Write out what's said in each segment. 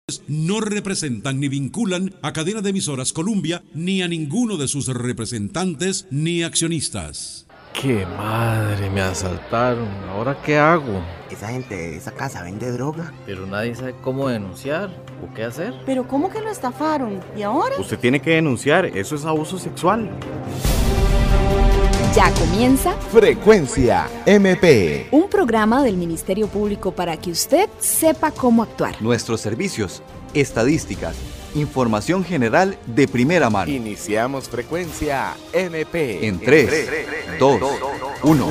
No representan ni vinculan a Cadena de Emisoras Columbia ni a ninguno de sus representantes ni accionistas. ¡Qué madre! Me asaltaron. ¿Ahora qué hago? Esa gente de esa casa vende droga. Pero nadie sabe cómo denunciar o qué hacer. ¿Pero cómo que lo estafaron? ¿Y ahora? Usted tiene que denunciar, eso es abuso sexual. Ya comienza Frecuencia MP, un programa del Ministerio Público para que usted sepa cómo actuar. Nuestros servicios, estadísticas, información general de primera mano. Iniciamos Frecuencia MP. En 3, 2, 1.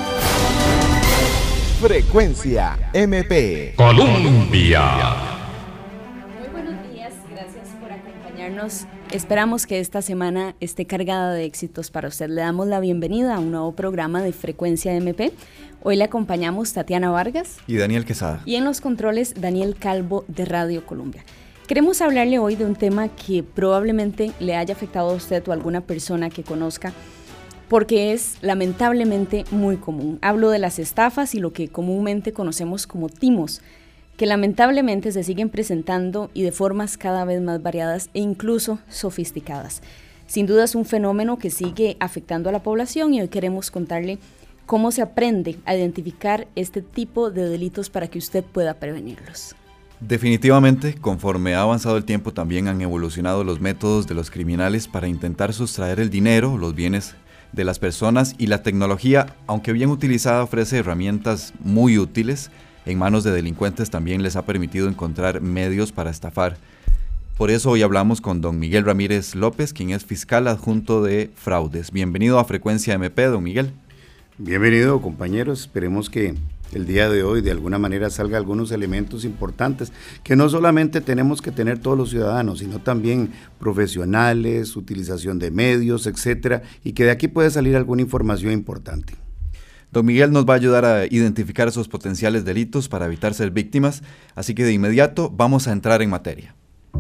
Frecuencia MP. Colombia. Muy buenos días, gracias por acompañarnos. Esperamos que esta semana esté cargada de éxitos para usted. Le damos la bienvenida a un nuevo programa de Frecuencia MP. Hoy le acompañamos Tatiana Vargas Y Daniel Quesada. y en los controles Daniel Calvo de Radio Colombia. Queremos hablarle hoy de un tema que probablemente le haya afectado a usted o a alguna persona que conozca, porque es lamentablemente muy común. Hablo de las estafas y lo que comúnmente conocemos como timos, que lamentablemente se siguen presentando y de formas cada vez más variadas e incluso sofisticadas. Sin duda es un fenómeno que sigue afectando a la población y hoy queremos contarle cómo se aprende a identificar este tipo de delitos para que usted pueda prevenirlos. Definitivamente, conforme ha avanzado el tiempo, también han evolucionado los métodos de los criminales para intentar sustraer el dinero, los bienes de las personas, y la tecnología, aunque bien utilizada, ofrece herramientas muy útiles. En manos de delincuentes también les ha permitido encontrar medios para estafar. Por eso hoy hablamos con don Miguel Ramírez López, quien es fiscal adjunto de fraudes. Bienvenido a Frecuencia MP, don Miguel. Bienvenido, compañeros. Esperemos que el día de hoy de alguna manera salga algunos elementos importantes que no solamente tenemos que tener todos los ciudadanos, sino también profesionales, utilización de medios, etcétera, y que de aquí puede salir alguna información importante. Don Miguel nos va a ayudar a identificar esos potenciales delitos para evitar ser víctimas, así que de inmediato vamos a entrar en materia.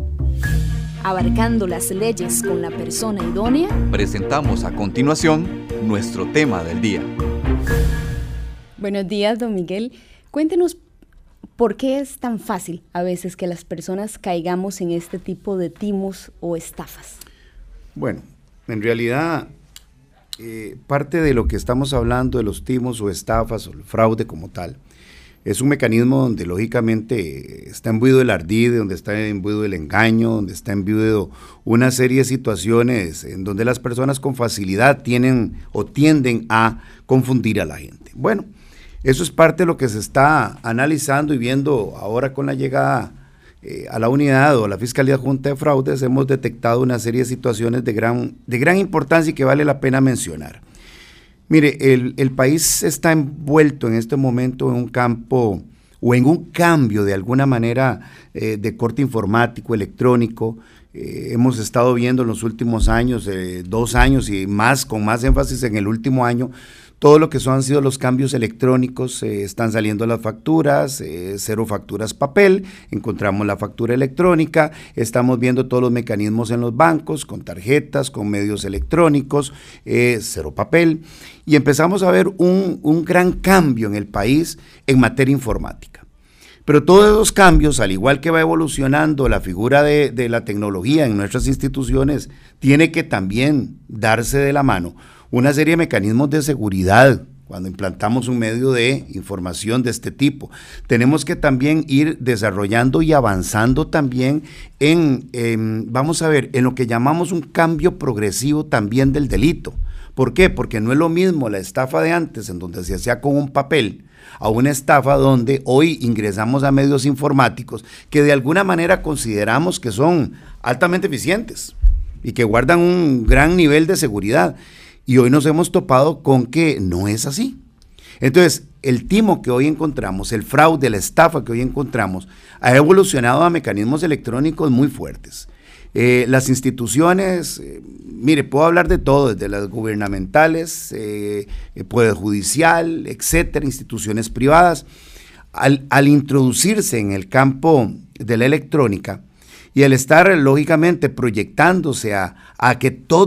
Abarcando las leyes con la persona idónea. Presentamos a continuación nuestro tema del día. Buenos días, don Miguel. Cuéntenos por qué es tan fácil a veces que las personas caigamos en este tipo de timos o estafas. Bueno, en realidad parte de lo que estamos hablando de los timos o estafas o el fraude como tal, es un mecanismo donde lógicamente está imbuido el ardid, donde está imbuido el engaño, donde está imbuido una serie de situaciones en donde las personas con facilidad tienen o tienden a confundir a la gente. Bueno, eso es parte de lo que se está analizando y viendo ahora con la llegada a la unidad o a la Fiscalía Adjunta de Fraudes. Hemos detectado una serie de situaciones de gran importancia y que vale la pena mencionar. Mire, el país está envuelto en este momento en un campo o en un cambio de alguna manera de corte informático, electrónico. Hemos estado viendo en los últimos años, 2 años y más, con más énfasis en el último año, todo lo que han sido los cambios electrónicos. Están saliendo las facturas, 0 facturas papel, encontramos la factura electrónica, estamos viendo todos los mecanismos en los bancos, con tarjetas, con medios electrónicos, 0 papel, y empezamos a ver un gran cambio en el país en materia informática. Pero todos esos cambios, al igual que va evolucionando la figura de la tecnología en nuestras instituciones, tiene que también darse de la mano una serie de mecanismos de seguridad cuando implantamos un medio de información de este tipo. Tenemos que también ir desarrollando y avanzando también vamos a ver, en lo que llamamos un cambio progresivo también del delito. ¿Por qué? Porque no es lo mismo la estafa de antes, en donde se hacía con un papel, a una estafa donde hoy ingresamos a medios informáticos que de alguna manera consideramos que son altamente eficientes y que guardan un gran nivel de seguridad. Y hoy nos hemos topado con que no es así. Entonces, el timo que hoy encontramos, el fraude, la estafa que hoy encontramos, ha evolucionado a mecanismos electrónicos muy fuertes. Las instituciones, mire, puedo hablar de todo, desde las gubernamentales, poder judicial, etcétera, instituciones privadas, al introducirse en el campo de la electrónica, y al estar lógicamente proyectándose a que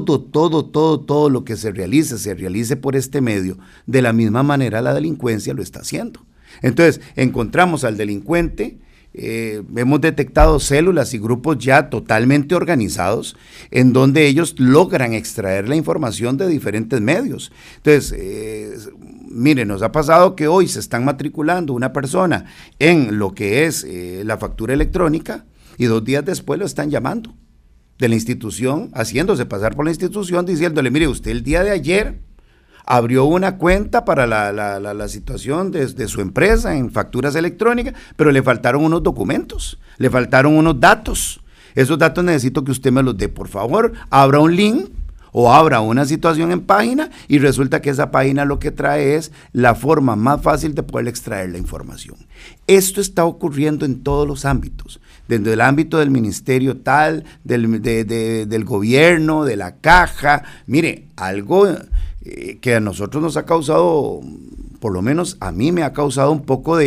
todo lo que se realice por este medio, de la misma manera la delincuencia lo está haciendo. Entonces encontramos al delincuente hemos detectado células y grupos ya totalmente organizados en donde ellos logran extraer la información de diferentes medios. Entonces, mire, nos ha pasado que hoy se están matriculando una persona en lo que es la factura electrónica y 2 días después lo están llamando de la institución, haciéndose pasar por la institución, diciéndole, mire, usted el día de ayer abrió una cuenta para la situación de su empresa en facturas electrónicas, pero le faltaron unos documentos, le faltaron unos datos. Esos datos necesito que usted me los dé, por favor. Abra un link o abra una situación en página y resulta que esa página lo que trae es la forma más fácil de poder extraer la información. Esto está ocurriendo en todos los ámbitos, desde el ámbito del ministerio tal, del gobierno, de la caja. Mire, algo que a nosotros nos ha causado, por lo menos a mí me ha causado un poco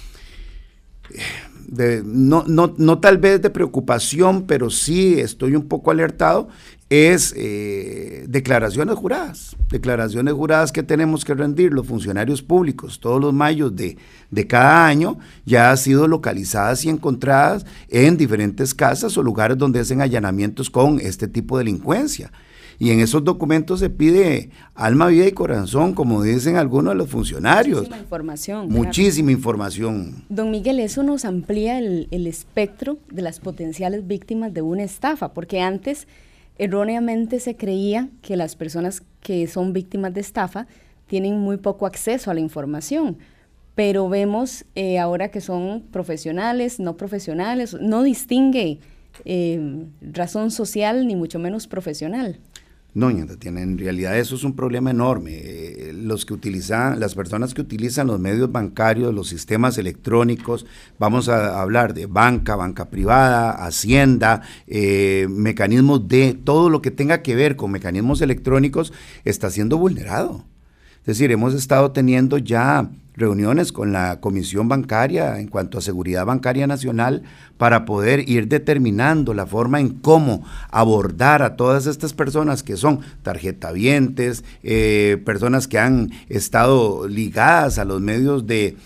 no tal vez de preocupación, pero sí estoy un poco alertado, es declaraciones juradas que tenemos que rendir los funcionarios públicos todos los mayos de cada año, ya han sido localizadas y encontradas en diferentes casas o lugares donde hacen allanamientos con este tipo de delincuencia. Y en esos documentos se pide alma, vida y corazón, como dicen algunos de los funcionarios. Muchísima información. Muchísima claro. información. Don Miguel, eso nos amplía el espectro de las potenciales víctimas de una estafa, porque antes erróneamente se creía que las personas que son víctimas de estafa tienen muy poco acceso a la información, pero vemos ahora que son profesionales, no profesionales, no distingue razón social ni mucho menos profesional. No, Tatiana, en realidad eso es un problema enorme. Las personas que utilizan los medios bancarios, los sistemas electrónicos, vamos a hablar de banca privada, hacienda, mecanismos de todo lo que tenga que ver con mecanismos electrónicos, está siendo vulnerado. Es decir, hemos estado teniendo ya reuniones con la Comisión Bancaria en cuanto a seguridad bancaria nacional para poder ir determinando la forma en cómo abordar a todas estas personas que son tarjetavientes, personas que han estado ligadas a los medios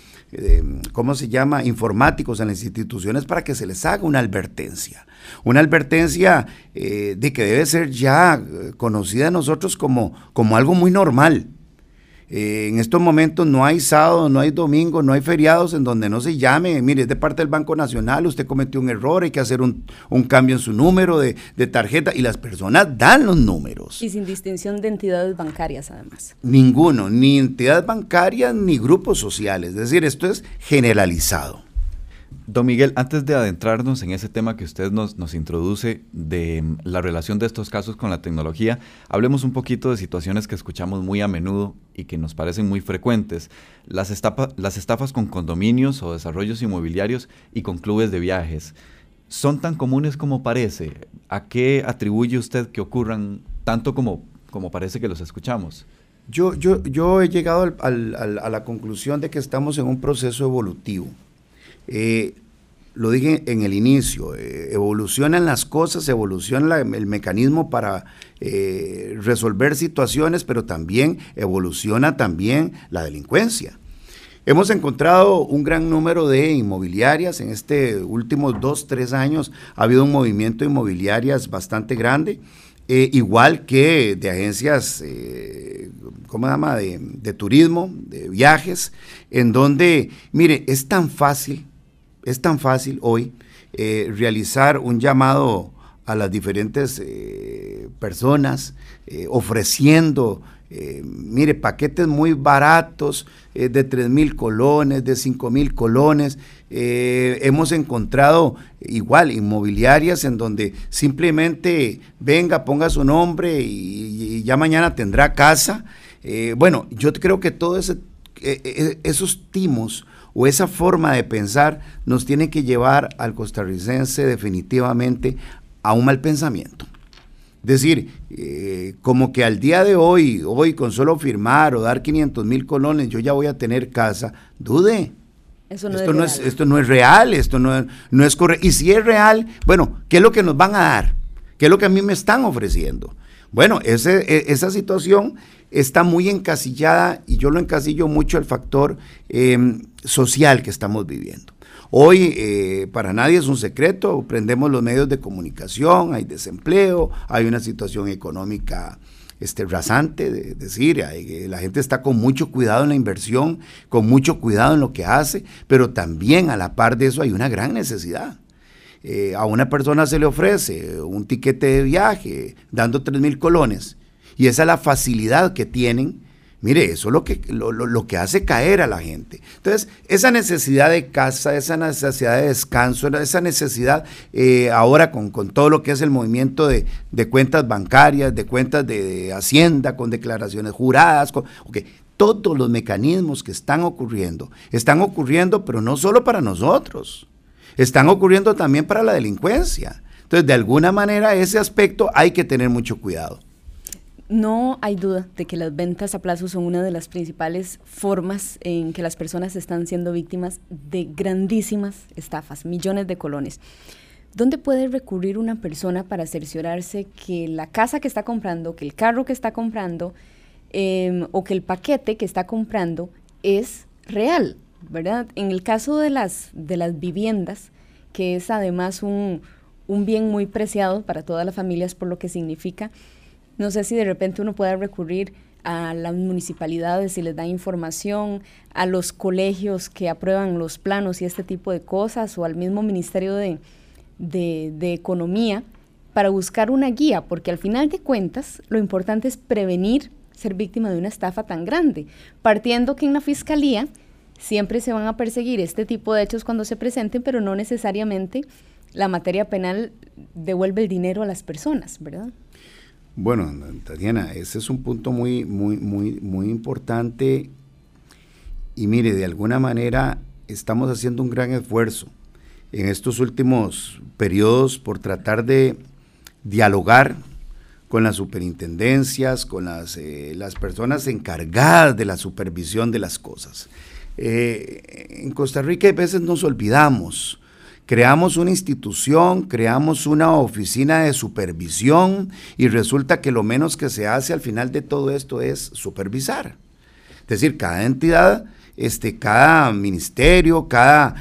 informáticos en las instituciones, para que se les haga una advertencia de que debe ser ya conocida a nosotros como algo muy normal. En estos momentos no hay sábado, no hay domingo, no hay feriados en donde no se llame, mire, es de parte del Banco Nacional, usted cometió un error, hay que hacer un cambio en su número de tarjeta, y las personas dan los números. Y sin distinción de entidades bancarias, además. Ninguno, ni entidades bancarias ni grupos sociales, es decir, esto es generalizado. Don Miguel, antes de adentrarnos en ese tema que usted nos introduce de la relación de estos casos con la tecnología, hablemos un poquito de situaciones que escuchamos muy a menudo y que nos parecen muy frecuentes. Las estafas con condominios o desarrollos inmobiliarios y con clubes de viajes. ¿Son tan comunes como parece? ¿A qué atribuye usted que ocurran tanto como parece que los escuchamos? Yo he llegado a la conclusión de que estamos en un proceso evolutivo. Lo dije en el inicio, evolucionan las cosas, evoluciona el mecanismo para resolver situaciones, pero también evoluciona la delincuencia. Hemos encontrado un gran número de inmobiliarias, en este últimos 2-3 años ha habido un movimiento de inmobiliarias bastante grande, igual que de agencias, de turismo, de viajes, en donde, mire, es tan fácil hoy realizar un llamado a las diferentes personas ofreciendo, paquetes muy baratos de 3,000 colones, de 5,000 colones. Hemos encontrado igual inmobiliarias en donde simplemente venga, ponga su nombre y ya mañana tendrá casa. Yo creo que todos esos timos o esa forma de pensar nos tiene que llevar al costarricense definitivamente a un mal pensamiento. Es decir, como que al día de hoy con solo firmar o dar 500,000 colones yo ya voy a tener casa, dude. Esto no es real, esto no es correcto. Y si es real, ¿qué es lo que nos van a dar? ¿Qué es lo que a mí me están ofreciendo? Esa situación está muy encasillada, y yo lo encasillo mucho al factor social que estamos viviendo. Hoy para nadie es un secreto, prendemos los medios de comunicación, hay desempleo, hay una situación económica rasante, de decir, la gente está con mucho cuidado en la inversión, con mucho cuidado en lo que hace, pero también a la par de eso hay una gran necesidad. A una persona se le ofrece un tiquete de viaje dando 3,000 colones y esa es la facilidad que tienen. Mire, eso es lo que hace caer a la gente. Entonces, esa necesidad de casa, esa necesidad de descanso, esa necesidad ahora con todo lo que es el movimiento de cuentas bancarias, de cuentas de Hacienda, con declaraciones juradas, todos los mecanismos que están ocurriendo, pero no solo para nosotros, están ocurriendo también para la delincuencia. Entonces, de alguna manera, ese aspecto hay que tener mucho cuidado. No hay duda de que las ventas a plazo son una de las principales formas en que las personas están siendo víctimas de grandísimas estafas, millones de colones. ¿Dónde puede recurrir una persona para cerciorarse que la casa que está comprando, que el carro que está comprando o que el paquete que está comprando es real, ¿verdad? En el caso de las viviendas, que es además un bien muy preciado para todas las familias por lo que significa, no sé si de repente uno puede recurrir a las municipalidades si les da información, a los colegios que aprueban los planos y este tipo de cosas, o al mismo Ministerio de Economía, para buscar una guía, porque al final de cuentas lo importante es prevenir ser víctima de una estafa tan grande, partiendo que en la Fiscalía siempre se van a perseguir este tipo de hechos cuando se presenten, pero no necesariamente la materia penal devuelve el dinero a las personas, ¿verdad? Bueno, Tatiana, ese es un punto muy importante y mire, de alguna manera estamos haciendo un gran esfuerzo en estos últimos periodos por tratar de dialogar con las superintendencias, con las personas encargadas de la supervisión de las cosas. En Costa Rica a veces nos olvidamos. Creamos una institución, creamos una oficina de supervisión y resulta que lo menos que se hace al final de todo esto es supervisar. Es decir, cada entidad, cada ministerio, cada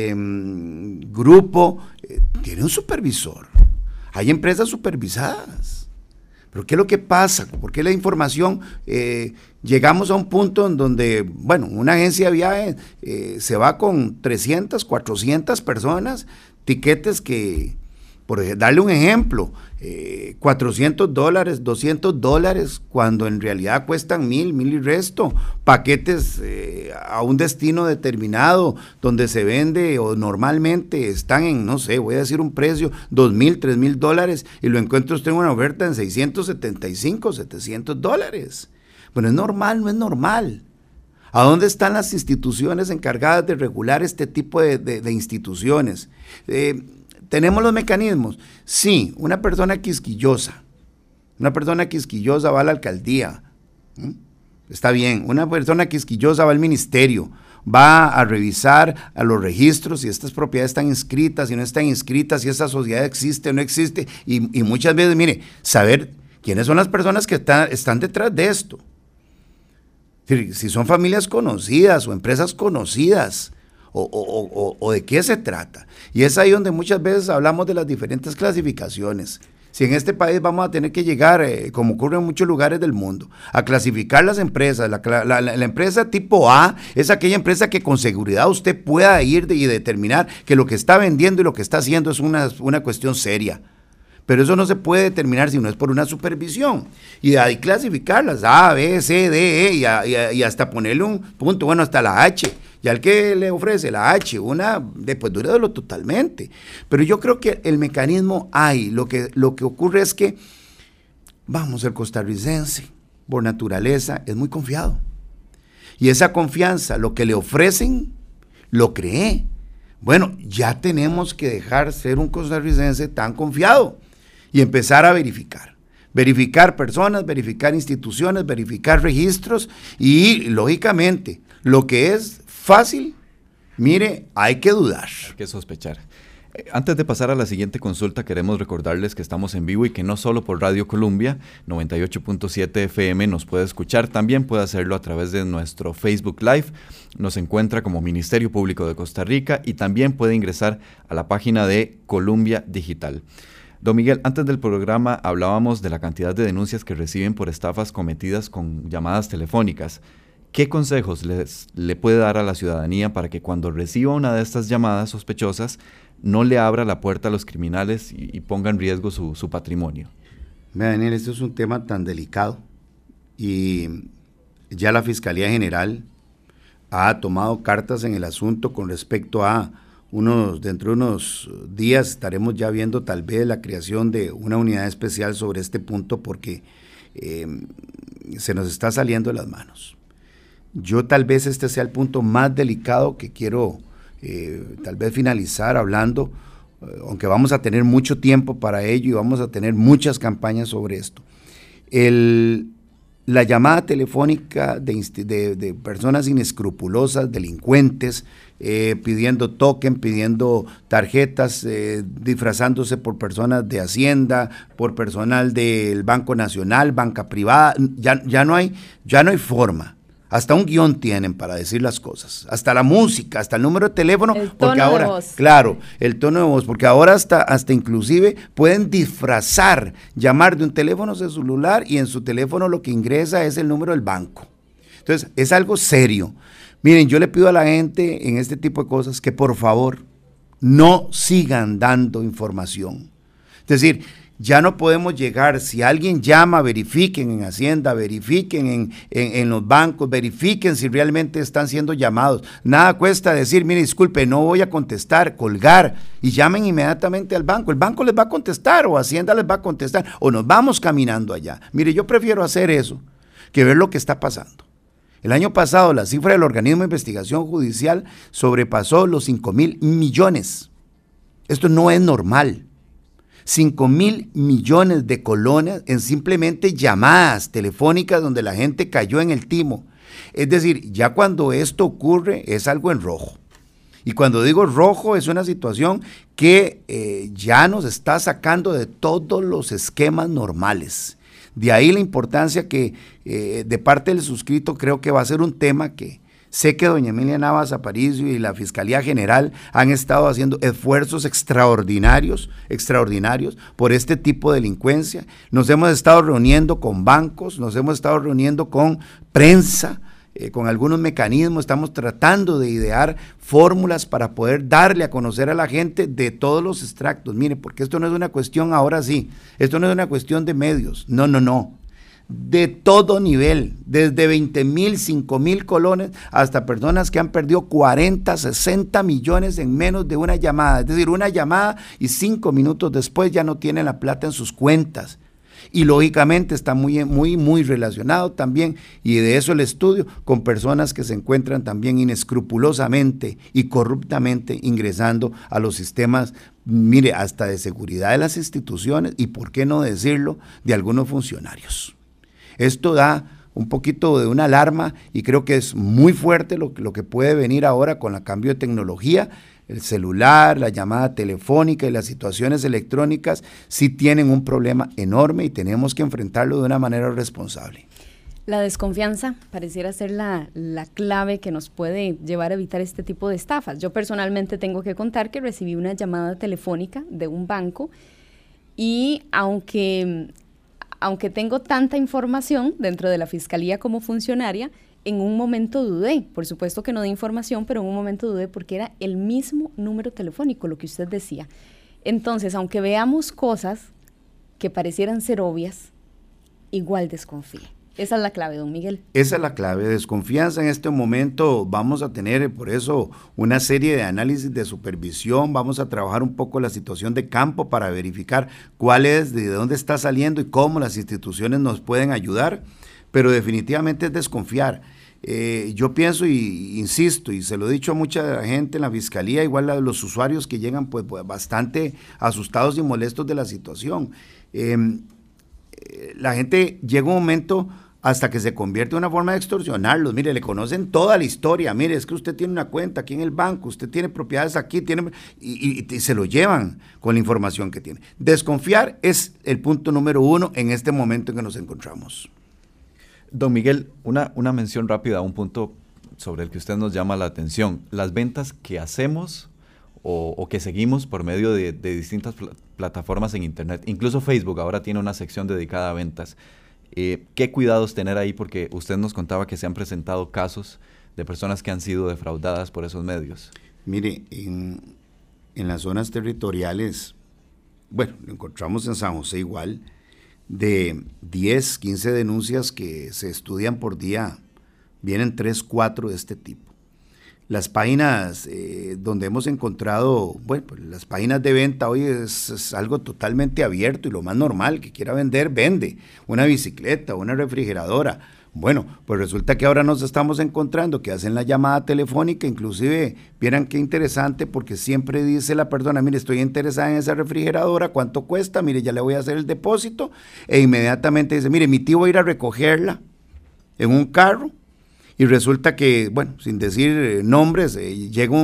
grupo tiene un supervisor. Hay empresas supervisadas. Pero ¿qué es lo que pasa? ¿Por qué la información? Llegamos a un punto en donde, bueno, una agencia de viajes se va con 300, 400 personas, tiquetes que, por darle un ejemplo, $400, $200, cuando en realidad cuestan $1,000 y resto, paquetes a un destino determinado, donde se vende o normalmente están en, no sé, voy a decir un precio, $2,000, $3,000, y lo encuentra usted en una oferta en $675, $700. Bueno, ¿es normal? No es normal. ¿A dónde están las instituciones encargadas de regular este tipo de instituciones? ¿Tenemos los mecanismos? Sí, una persona quisquillosa va a la alcaldía, está bien, una persona quisquillosa va al ministerio, va a revisar a los registros si estas propiedades están inscritas, si no están inscritas, si esa sociedad existe o no existe, y muchas veces, mire, saber quiénes son las personas que están detrás de esto. Si son familias conocidas o empresas conocidas, o de qué se trata. Y es ahí donde muchas veces hablamos de las diferentes clasificaciones. Si en este país vamos a tener que llegar, como ocurre en muchos lugares del mundo, a clasificar las empresas, la empresa tipo A es aquella empresa que con seguridad usted pueda ir y determinar que lo que está vendiendo y lo que está haciendo es una cuestión seria. Pero eso no se puede determinar si no es por una supervisión. Y de ahí clasificarlas, A, B, C, D, E, y hasta ponerle un punto, bueno, hasta la H. Y al que le ofrece la H, después dúrelo totalmente. Pero yo creo que el mecanismo hay. Lo que ocurre es que, el costarricense, por naturaleza, es muy confiado. Y esa confianza, lo que le ofrecen, lo cree. Bueno, ya tenemos que dejar ser un costarricense tan confiado y empezar a verificar. Verificar personas, verificar instituciones, verificar registros y, lógicamente, lo que es fácil, mire, hay que dudar. Hay que sospechar. Antes de pasar a la siguiente consulta, queremos recordarles que estamos en vivo y que no solo por Radio Columbia 98.7 FM nos puede escuchar, también puede hacerlo a través de nuestro Facebook Live. Nos encuentra como Ministerio Público de Costa Rica y también puede ingresar a la página de Columbia Digital. Don Miguel, antes del programa hablábamos de la cantidad de denuncias que reciben por estafas cometidas con llamadas telefónicas. ¿Qué consejos le puede dar a la ciudadanía para que cuando reciba una de estas llamadas sospechosas no le abra la puerta a los criminales y ponga en riesgo su patrimonio? Mira, Daniel, este es un tema tan delicado y ya la Fiscalía General ha tomado cartas en el asunto con respecto a dentro de unos días estaremos ya viendo tal vez la creación de una unidad especial sobre este punto porque se nos está saliendo de las manos. Yo tal vez este sea el punto más delicado que quiero tal vez finalizar hablando, aunque vamos a tener mucho tiempo para ello y vamos a tener muchas campañas sobre esto. La llamada telefónica de personas inescrupulosas, delincuentes, pidiendo token, pidiendo tarjetas, disfrazándose por personas de Hacienda, por personal del Banco Nacional, banca privada, ya no hay forma. Hasta un guión tienen para decir las cosas, hasta la música, hasta el número de teléfono, porque ahora, claro, el tono de voz, porque ahora hasta inclusive pueden disfrazar, llamar de un teléfono celular y en su teléfono lo que ingresa es el número del banco. Entonces, es algo serio. Miren, yo le pido a la gente en este tipo de cosas que por favor no sigan dando información. Es decir, ya no podemos llegar, si alguien llama, verifiquen en Hacienda, verifiquen en los bancos, verifiquen si realmente están siendo llamados. Nada cuesta decir, mire, disculpe, no voy a contestar, colgar, y llamen inmediatamente al banco. El banco les va a contestar, o Hacienda les va a contestar, o nos vamos caminando allá. Mire, yo prefiero hacer eso que ver lo que está pasando. El año pasado la cifra del organismo de investigación judicial sobrepasó los 5,000 millones. Esto no es normal. 5,000 millones de colones en simplemente llamadas telefónicas donde la gente cayó en el timo. Es decir, ya cuando esto ocurre es algo en rojo. Y cuando digo rojo es una situación que ya nos está sacando de todos los esquemas normales. De ahí la importancia que de parte del suscrito creo que va a ser un tema que sé que doña Emilia Navas Aparicio y la Fiscalía General han estado haciendo esfuerzos extraordinarios por este tipo de delincuencia. Nos hemos estado reuniendo con bancos, nos hemos estado reuniendo con prensa, con algunos mecanismos, estamos tratando de idear fórmulas para poder darle a conocer a la gente de todos los extractos. Mire, porque esto no es una cuestión, ahora sí, esto no es una cuestión de medios, no. De todo nivel, desde 20,000, 5,000 colones, hasta personas que han perdido 40, 60 millones en menos de una llamada. Es decir, una llamada y 5 minutos después ya no tienen la plata en sus cuentas. Y lógicamente está muy relacionado también, y de eso el estudio, con personas que se encuentran también inescrupulosamente y corruptamente ingresando a los sistemas, mire, hasta de seguridad de las instituciones y, por qué no decirlo, de algunos funcionarios. Esto da un poquito de una alarma y creo que es muy fuerte lo que puede venir ahora con el cambio de tecnología. El celular, la llamada telefónica y las situaciones electrónicas sí tienen un problema enorme y tenemos que enfrentarlo de una manera responsable. La desconfianza pareciera ser la clave que nos puede llevar a evitar este tipo de estafas. Yo personalmente tengo que contar que recibí una llamada telefónica de un banco y aunque tengo tanta información dentro de la Fiscalía como funcionaria, en un momento dudé, por supuesto que no di información, pero en un momento dudé porque era el mismo número telefónico, lo que usted decía. Entonces, aunque veamos cosas que parecieran ser obvias, igual desconfíe. Esa es la clave, don Miguel. Esa es la clave, desconfianza en este momento. Vamos a tener por eso una serie de análisis de supervisión, vamos a trabajar un poco la situación de campo para verificar cuál es, de dónde está saliendo y cómo las instituciones nos pueden ayudar, pero definitivamente es desconfiar. Yo pienso y insisto, y se lo he dicho a mucha gente en la Fiscalía, igual a los usuarios que llegan pues bastante asustados y molestos de la situación. La gente llega un momento hasta que se convierte en una forma de extorsionarlos. Mire, le conocen toda la historia. Mire, es que usted tiene una cuenta aquí en el banco, usted tiene propiedades aquí, y se lo llevan con la información que tiene. Desconfiar es el punto número 1 en este momento en que nos encontramos. Don Miguel, una mención rápida a un punto sobre el que usted nos llama la atención. Las ventas que hacemos o que seguimos por medio de distintas plataformas en Internet. Incluso Facebook ahora tiene una sección dedicada a ventas. ¿Qué cuidados tener ahí? Porque usted nos contaba que se han presentado casos de personas que han sido defraudadas por esos medios. Mire, en las zonas territoriales, bueno, lo encontramos en San José igual, de 10, 15 denuncias que se estudian por día, vienen 3, 4 de este tipo. Las páginas donde hemos encontrado, bueno, pues las páginas de venta hoy es algo totalmente abierto y lo más normal, que quiera vender, vende una bicicleta, una refrigeradora. Bueno, pues resulta que ahora nos estamos encontrando que hacen la llamada telefónica, inclusive, vieran qué interesante, porque siempre dice la persona, mire, estoy interesada en esa refrigeradora, ¿cuánto cuesta? Mire, ya le voy a hacer el depósito, e inmediatamente dice, mire, mi tío va a ir a recogerla en un carro. Y resulta que, bueno, sin decir nombres, llega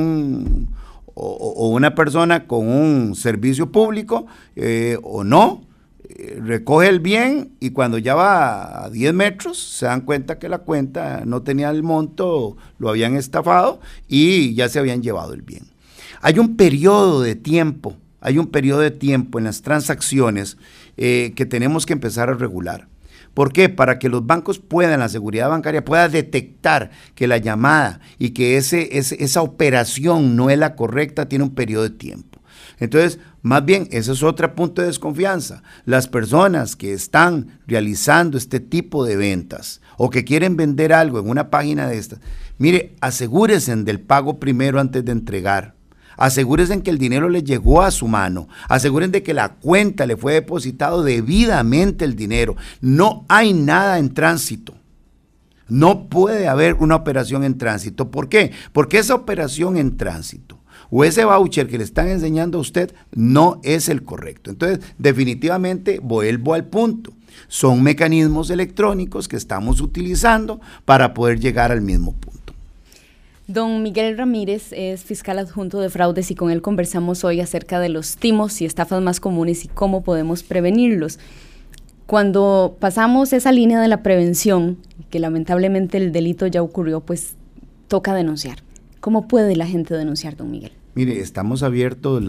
una persona con un servicio público o no, recoge el bien y cuando ya va a 10 metros se dan cuenta que la cuenta no tenía el monto, lo habían estafado y ya se habían llevado el bien. Hay un periodo de tiempo en las transacciones que tenemos que empezar a regular. ¿Por qué? Para que los bancos puedan, la seguridad bancaria pueda detectar que la llamada y que esa operación no es la correcta, tiene un periodo de tiempo. Entonces, más bien, ese es otro punto de desconfianza. Las personas que están realizando este tipo de ventas o que quieren vender algo en una página de estas, mire, asegúrense del pago primero antes de entregar. Asegúrense que el dinero le llegó a su mano, asegúrense de que la cuenta le fue depositado debidamente el dinero. No hay nada en tránsito, no puede haber una operación en tránsito. ¿Por qué? Porque esa operación en tránsito o ese voucher que le están enseñando a usted no es el correcto. Entonces, definitivamente vuelvo al punto. Son mecanismos electrónicos que estamos utilizando para poder llegar al mismo punto. Don Miguel Ramírez es fiscal adjunto de fraudes y con él conversamos hoy acerca de los timos y estafas más comunes y cómo podemos prevenirlos. Cuando pasamos esa línea de la prevención, que lamentablemente el delito ya ocurrió, pues toca denunciar. ¿Cómo puede la gente denunciar, don Miguel? Mire, estamos abiertos,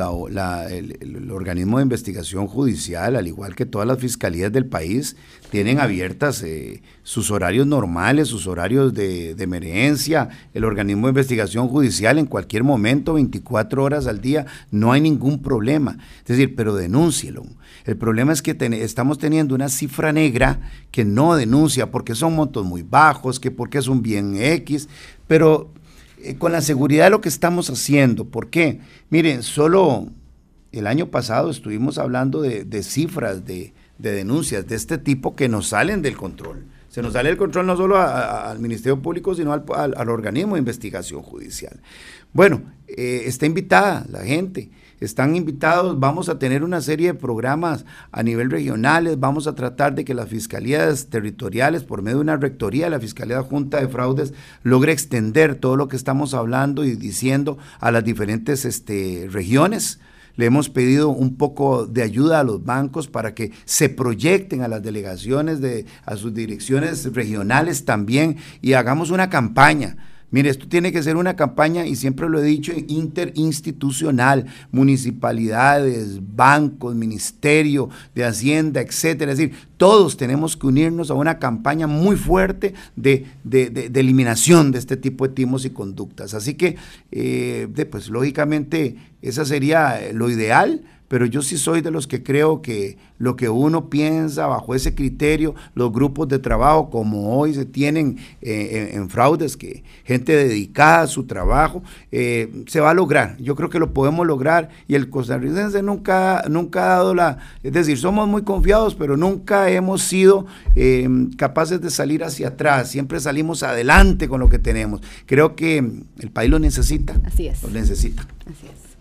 el organismo de investigación judicial, al igual que todas las fiscalías del país, tienen abiertas sus horarios normales, sus horarios de emergencia. El organismo de investigación judicial en cualquier momento, 24 horas al día, no hay ningún problema. Es decir, pero denúncielo. El problema es que estamos teniendo una cifra negra que no denuncia porque son montos muy bajos, que porque es un bien X, pero con la seguridad de lo que estamos haciendo. ¿Por qué? Miren, solo el año pasado estuvimos hablando de cifras de denuncias de este tipo que nos salen del control. Se nos sale el control no solo al Ministerio Público, sino al organismo de investigación judicial. Bueno, está invitada la gente. Están invitados, vamos a tener una serie de programas a nivel regionales, vamos a tratar de que las fiscalías territoriales, por medio de una rectoría de la Fiscalía Adjunta de Fraudes, logre extender todo lo que estamos hablando y diciendo a las diferentes regiones. Le hemos pedido un poco de ayuda a los bancos para que se proyecten a las delegaciones, a sus direcciones regionales también y hagamos una campaña. Mire, esto tiene que ser una campaña, y siempre lo he dicho, interinstitucional, municipalidades, bancos, Ministerio de Hacienda, etcétera. Es decir, todos tenemos que unirnos a una campaña muy fuerte de eliminación de este tipo de timos y conductas. Así que, pues lógicamente, esa sería lo ideal, pero yo sí soy de los que creo que lo que uno piensa bajo ese criterio, los grupos de trabajo como hoy se tienen en fraudes, que gente dedicada a su trabajo, se va a lograr. Yo creo que lo podemos lograr y el costarricense nunca ha dado es decir, somos muy confiados, pero nunca hemos sido capaces de salir hacia atrás, siempre salimos adelante con lo que tenemos. Creo que el país lo necesita. Así es. Lo necesita. Así es.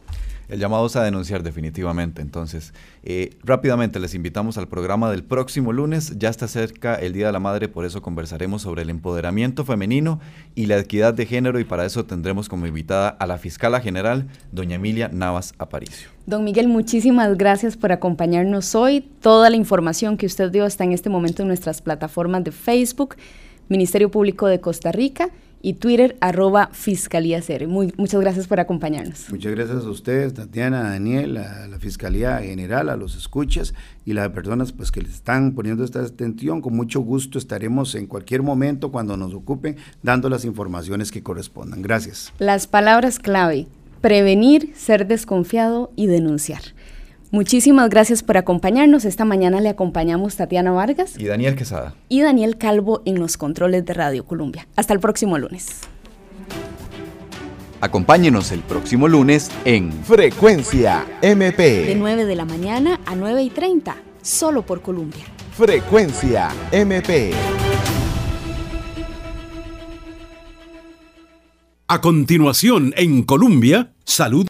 El llamado es a denunciar definitivamente. Entonces, rápidamente les invitamos al programa del próximo lunes. Ya está cerca el Día de la Madre, por eso conversaremos sobre el empoderamiento femenino y la equidad de género, y para eso tendremos como invitada a la fiscala general, doña Emilia Navas Aparicio. Don Miguel, muchísimas gracias por acompañarnos hoy. Toda la información que usted dio está en este momento en nuestras plataformas de Facebook, Ministerio Público de Costa Rica, y Twitter, @FiscalíaCR. Muchas gracias por acompañarnos. Muchas gracias a ustedes, Tatiana, a Daniel, a la Fiscalía General, a los escuchas y las personas pues que le están poniendo esta atención. Con mucho gusto estaremos en cualquier momento, cuando nos ocupen, dando las informaciones que correspondan. Gracias. Las palabras clave: prevenir, ser desconfiado y denunciar. Muchísimas gracias por acompañarnos. Esta mañana le acompañamos Tatiana Vargas y Daniel Quesada. Y Daniel Calvo en los controles de Radio Colombia. Hasta el próximo lunes. Acompáñenos el próximo lunes en Frecuencia MP. De 9 de la mañana a 9:30, solo por Colombia. Frecuencia MP. A continuación, en Colombia, salud.